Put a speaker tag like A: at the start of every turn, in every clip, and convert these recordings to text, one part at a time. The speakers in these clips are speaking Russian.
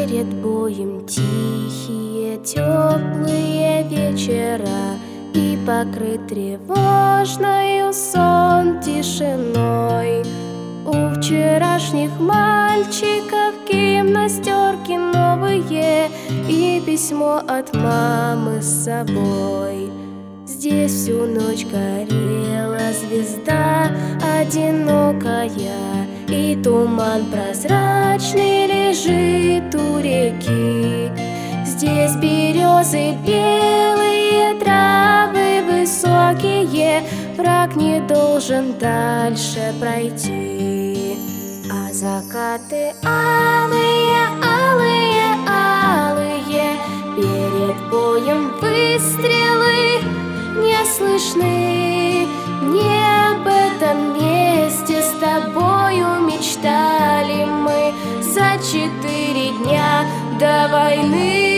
A: Перед боем тихие, теплые вечера, и покрыт тревожною сон тишиной. У вчерашних мальчиков гимнастерки новые и письмо от мамы с собой. Здесь всю ночь горела звезда одинокая, и туман прозрачный лежит у реки. Здесь березы белые, травы высокие, враг не должен дальше пройти. А закаты алые, алые, алые, перед боем выстрелы не слышны. Не об этом месте с тобою мечтали мы за 4 дня до войны.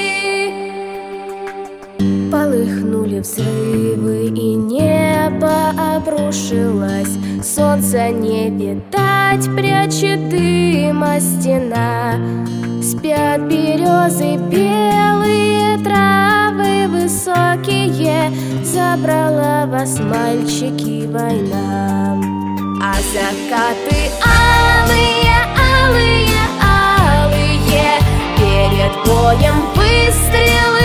A: Полыхнули взрывы, и небо обрушилось. Солнца не видать, прячет дыма стена. Спят березы белые, травы высокие, забрала вас, мальчики, война. А закаты алые, алые, алые, перед боем выстрелы